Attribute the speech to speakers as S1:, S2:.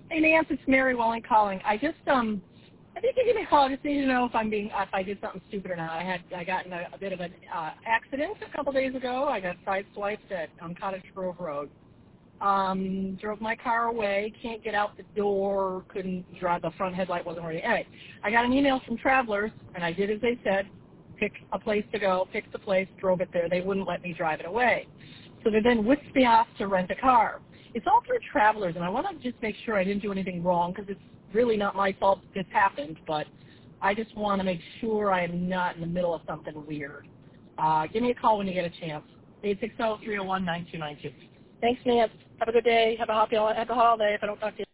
S1: Hey, Nance, it's Mary Welling calling. I think you give me a call. I just need to know if I did something stupid or not. I got in a bit of an accident a couple days ago. I got sideswiped on Cottage Grove Road. Drove my car away, can't get out the door, couldn't drive, the front headlight wasn't working. Anyway, I got an email from Travelers, and I did as they said, picked a place to go, picked the place, drove it there. They wouldn't let me drive it away. So they then whisked me off to rent a car. It's all through Travelers, and I want to just make sure I didn't do anything wrong, because it's really not my fault this happened, but I just want to make sure I am not in the middle of something weird. Give me a call when you get a chance. 860-301-9292. Thanks, Nance. Have a good day. Have a happy holiday if I don't talk to you.